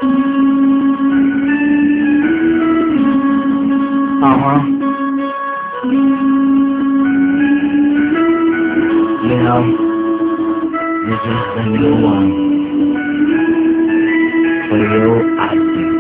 You know, this is the new one. For you, I sing.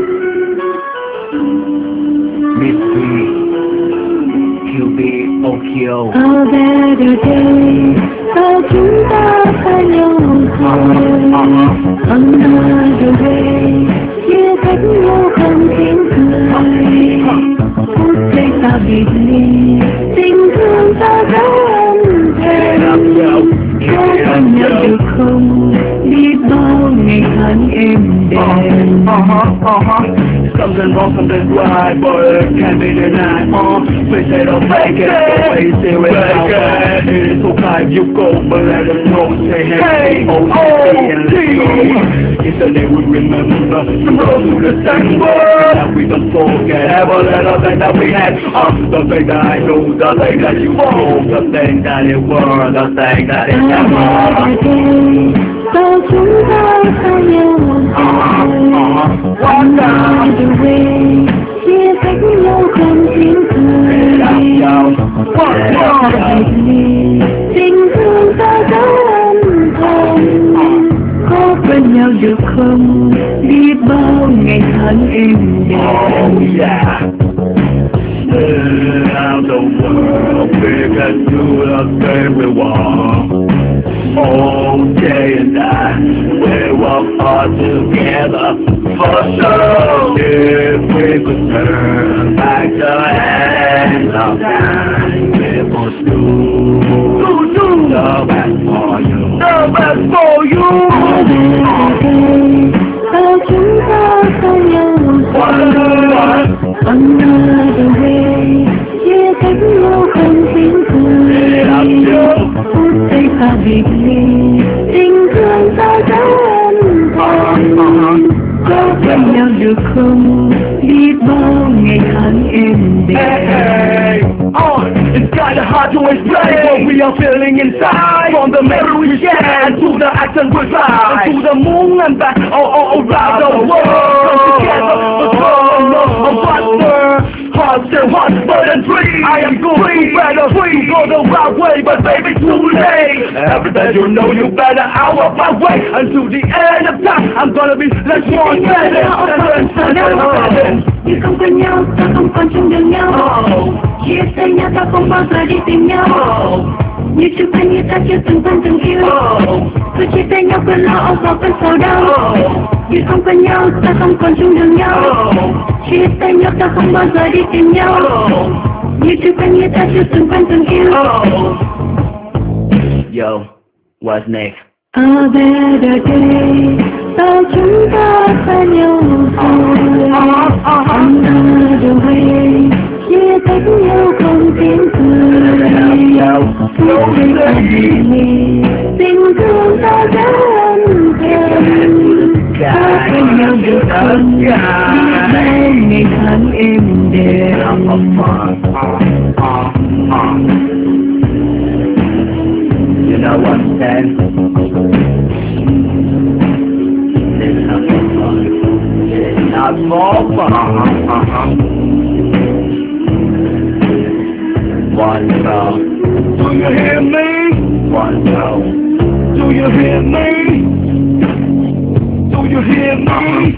Mystery, QB, Okio. A better day, sao chúng ta xa nhau rồi. Another way, chia cách nhau không tiếng cười. Phút giây ta biệt ly, tình thương ta rất ân thề. Có bên nhau được không, biết bao ngày tháng êm đềm. Something wrong, something right, but it can't be denied. We say don't fake it, always say we're fake it. It is so kind you go, but let us know. Say hey, O-T and let's go. It's the day we remember, from road to the same world. That we don't forget, ever let us think that we had. The thing that I know, the thing that you know, the thing that it was, the thing that it never. Sao chúng ta xa nhau rồi. Another way, chia cách nhau không tiếng cười. Tình thương ta rất ân thầm. Có bên nhau được không, biết bao ngày tháng êm đềm. Now the world, we can do the thing we want. All day and night, we work hard together for sure. If we could turn back the hands of time, we must do the best for you. The best for you. Sao chúng ta xa nhau rồi. Another way, chia cách nhau không tiếng cười. Phút giây ta biệt ly, tình thương ta rất ân thầm. Có bên nhau được không, biết bao ngày tháng êm đềm. It's kinda hard to explain what we are feeling inside. From the memory we share to the action we try, to the moon and back all around the world. Come together, let's go a faster. Heart still hot, burden free. I am free, better free. Go the right way, but baby too late. Everything you know, you better out of my way. Until the end of time, I'm gonna be less one better. Như không quen nhau, ta không còn chung đường nhau. Chia tay nhau, ta không bao giờ đi tìm nhau. Như chưa quen như ta chưa từng quen từng yêu. Cứ chia tay nhau, quên lo âu và quên sầu đau. Như không quen nhau, ta không còn chung đường nhau. Chia tay nhau, ta không bao giờ đi tìm nhau. Như chưa quen như ta chưa từng quen từng yêu. Yo, what's next? A better day, sao chúng ta xa nhau rồi. Another way, chia cách nhau không tiếng cười. Phút giây ta biệt ly, tình thương ta rất ân thầm. Có bên nhau được không, biết bao ngày tháng êm đềm. You know what I'm saying? It's not for fun. It's not for fun. One song. Do you hear me? One song. Do you hear me? Do you hear me?